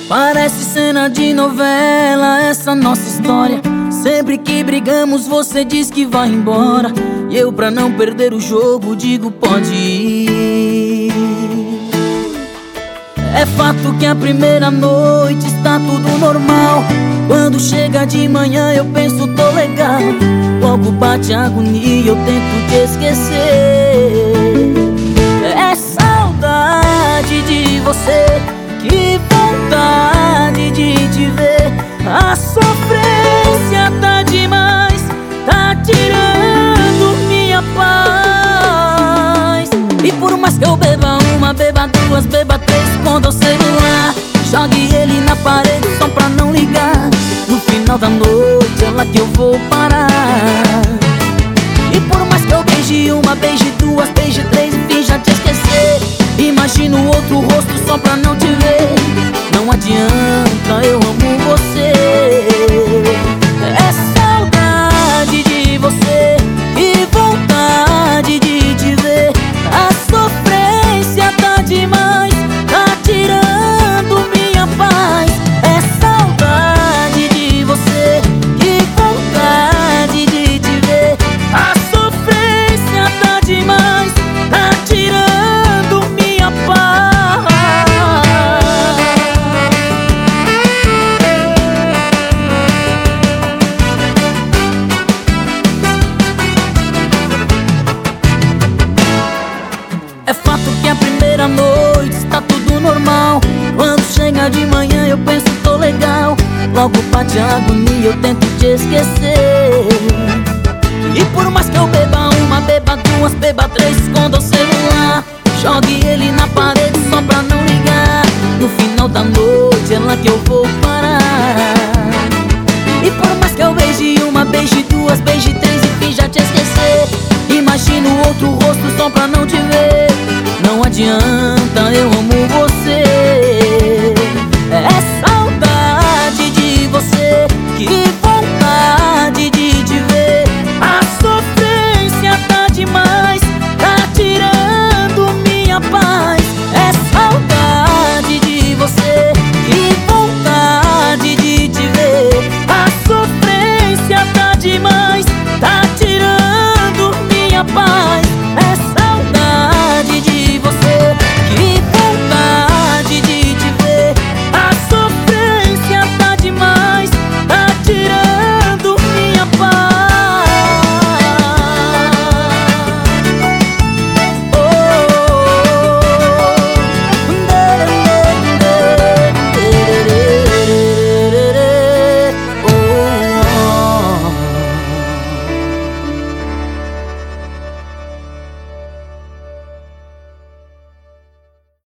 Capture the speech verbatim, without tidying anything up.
Parece cena de novela essa nossa história. Sempre que brigamos você diz que vai embora, e eu, pra não perder o jogo, digo pode ir. É fato que a primeira noite está tudo normal. Quando chega de manhã eu penso tô legal. Logo bate a agonia e eu tento te esquecer. É saudade de você, que vontade de te ver. A sofrência tá demais, tá tirando minha paz. E por mais que eu beba uma, beba duas, beba três, esconda o celular, jogue ele na parede só pra não ligar. No final da noite é lá que eu vou parar. E por mais que eu beije uma, beije duas, beije três, enfim já te esquecer, imagino outro rosto só pra não te ver. Não adianta, eu amo você. É saudade de você, que vontade de te ver. A sofrência tá demais, tá tirando minha paz. É saudade de você, que vontade de te ver. A sofrência tá demais, tá tirando minha paz. É fato que a primeira noite está tudo normal. Quando chega de manhã eu penso tô legal. Logo bate a agonia, eu tento te esquecer. E por mais que eu beba uma, beba duas, beba três, esconda o celular, jogue ele na parede só pra não ligar. No final da noite é lá que eu vou parar. E por mais que eu beije uma, beije duas, beije três, enfim já te esquecer, imagino outro rosto só pra não